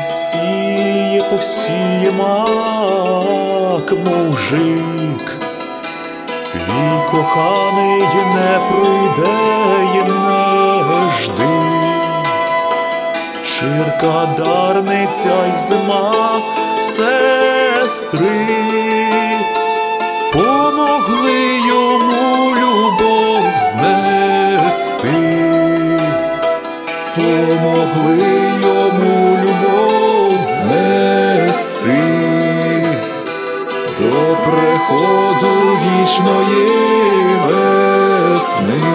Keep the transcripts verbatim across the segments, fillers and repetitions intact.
Сіє, посіє мак мужик, твій коханий не прийде й не жди. Чирка, дарниця й зима сестри помогли йому любов знести, помогли йому любов знести до приходу вічної весни.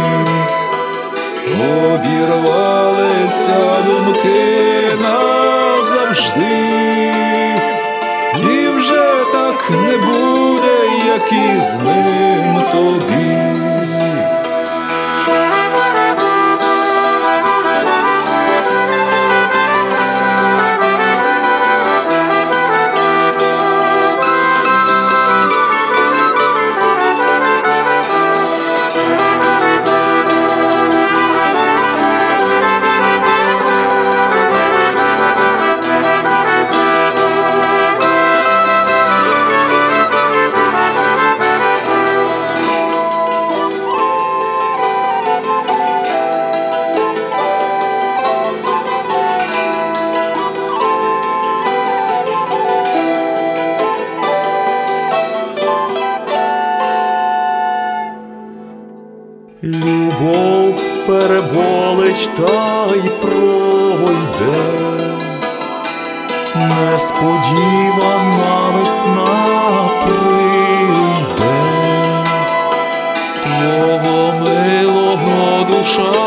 Обірвалися думки назавжди, і вже так не буде, як і з ним тобі. Любов переболить та й пройде, несподівана весна прийде, твого милого душа